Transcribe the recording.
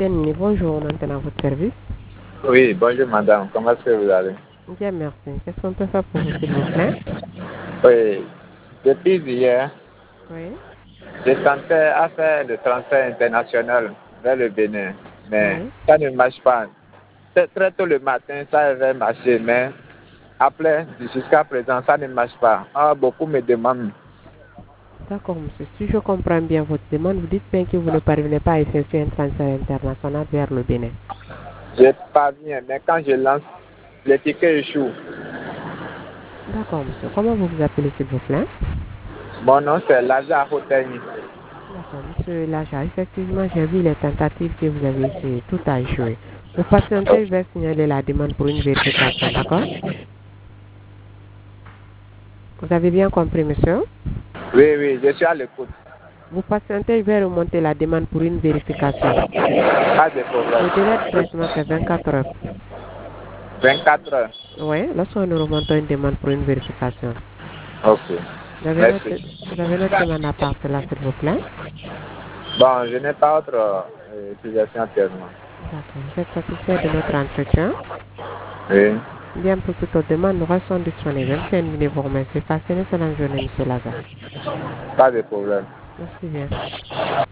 Senni, bonjour, on entend à votre service. Oui, bonjour madame, comment est-ce que vous allez? Bien, merci. Qu'est-ce qu'on peut faire pour vous, s'il vous plaît? Oui, depuis hier, Oui. je tentais à faire le transfert international vers le Bénin, mais Oui. ça ne marche pas. Très tôt le matin, ça avait marché, mais après, jusqu'à présent, ça ne marche pas. Ah, beaucoup me demandent. D'accord, monsieur. Si je comprends bien votre demande, vous dites bien que vous ne parvenez pas à effectuer un transfert international vers le Bénin. Je parviens, mais quand je lance, les tickets échouent. D'accord, monsieur. Comment vous vous appelez, s'il vous plaît? Mon nom, c'est Lazare Hoteni. D'accord, monsieur Laja. Effectivement, j'ai vu les tentatives que vous avez essayé. Tout a échoué. Vous patientez, je vais signaler la demande pour une vérification, d'accord? Vous avez bien compris, monsieur? Oui, oui, je suis à l'écoute. Vous patientez, je vais remonter la demande pour une vérification. Pas de Le délai de problème. traitement, c'est 24 heures. 24 heures. Oui, lorsque nous remontons une demande pour une vérification. Ok, merci. Vous avez notre demande à part cela, s'il vous plaît? Bon, je n'ai pas autre utilisation actuellement. D'accord. Vous êtes satisfait de notre entretien? Oui, Bien, pour toute autre demande, nous restons disponibles. C'est une vous remercie. Passez une excellente journée, monsieur Lazare. pas de problème. Merci bien.